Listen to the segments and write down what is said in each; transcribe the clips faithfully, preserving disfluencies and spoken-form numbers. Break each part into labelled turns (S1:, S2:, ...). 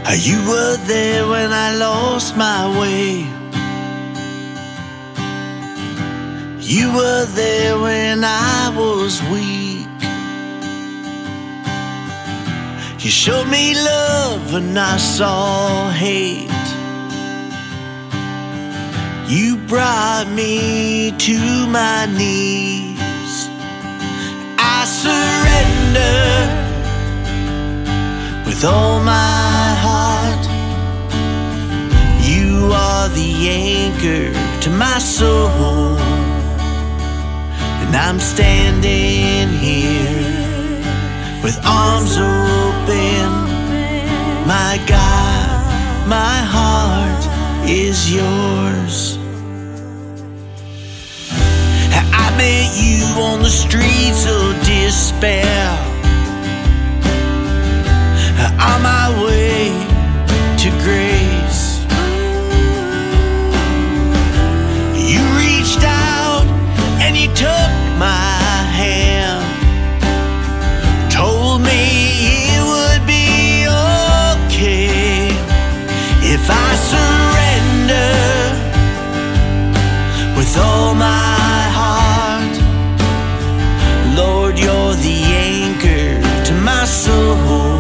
S1: You were there when I lost my way. You were there when I was weak. You showed me love when I saw hate. You brought me to my knees. I surrender with all my heart. You are the anchor to my soul, and I'm standing here with arms open. My God, my heart is yours. I met you on the streets of despair, on my way to grace. You reached out and you took my hand, told me it would be okay if I surrender with all my heart. Lord, you're the anchor to my soul.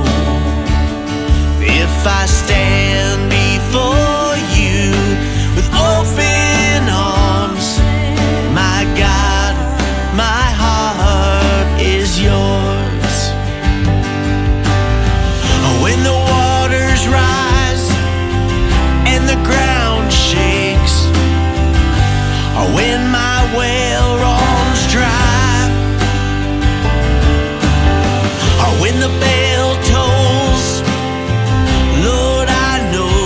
S1: If I stand before you with open arms, my God, my heart is yours. When the waters rise and the ground shakes, or when my well runs dry, or when the bell tolls, Lord, I know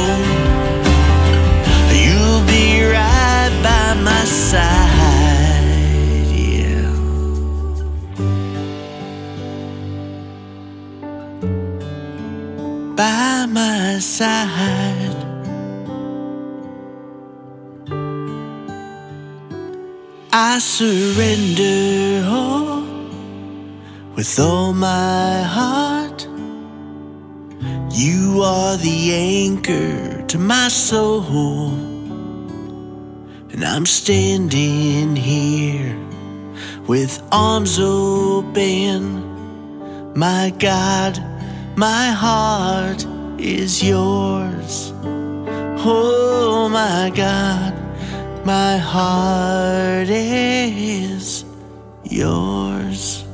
S1: you'll be right by my side, yeah. By my side. I surrender all with all my heart. You are the anchor to my soul, and I'm standing here with arms open. My God, my heart is yours. Oh my God, my heart is yours.